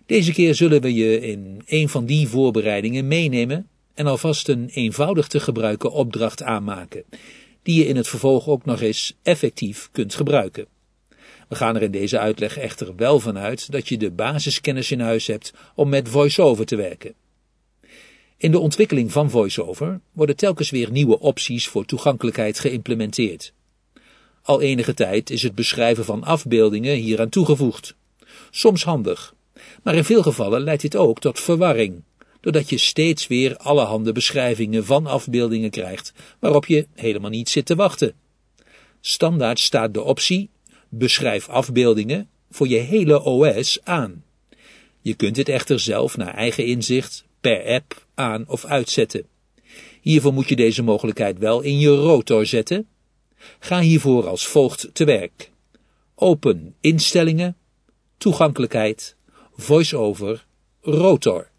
Deze keer zullen we je in een van die voorbereidingen meenemen en alvast een eenvoudig te gebruiken opdracht aanmaken, die je in het vervolg ook nog eens effectief kunt gebruiken. We gaan er in deze uitleg echter wel vanuit dat je de basiskennis in huis hebt om met VoiceOver te werken. In de ontwikkeling van VoiceOver worden telkens weer nieuwe opties voor toegankelijkheid geïmplementeerd. Al enige tijd is het beschrijven van afbeeldingen hieraan toegevoegd. Soms handig, maar in veel gevallen leidt dit ook tot verwarring, doordat je steeds weer allerhande beschrijvingen van afbeeldingen krijgt, waarop je helemaal niet zit te wachten. Standaard staat de optie beschrijf afbeeldingen voor je hele OS aan. Je kunt dit echter zelf naar eigen inzicht per app aan of uitzetten. Hiervoor moet je deze mogelijkheid wel in je rotor zetten. Ga hiervoor als volgt te werk. Open instellingen, toegankelijkheid, VoiceOver, rotor.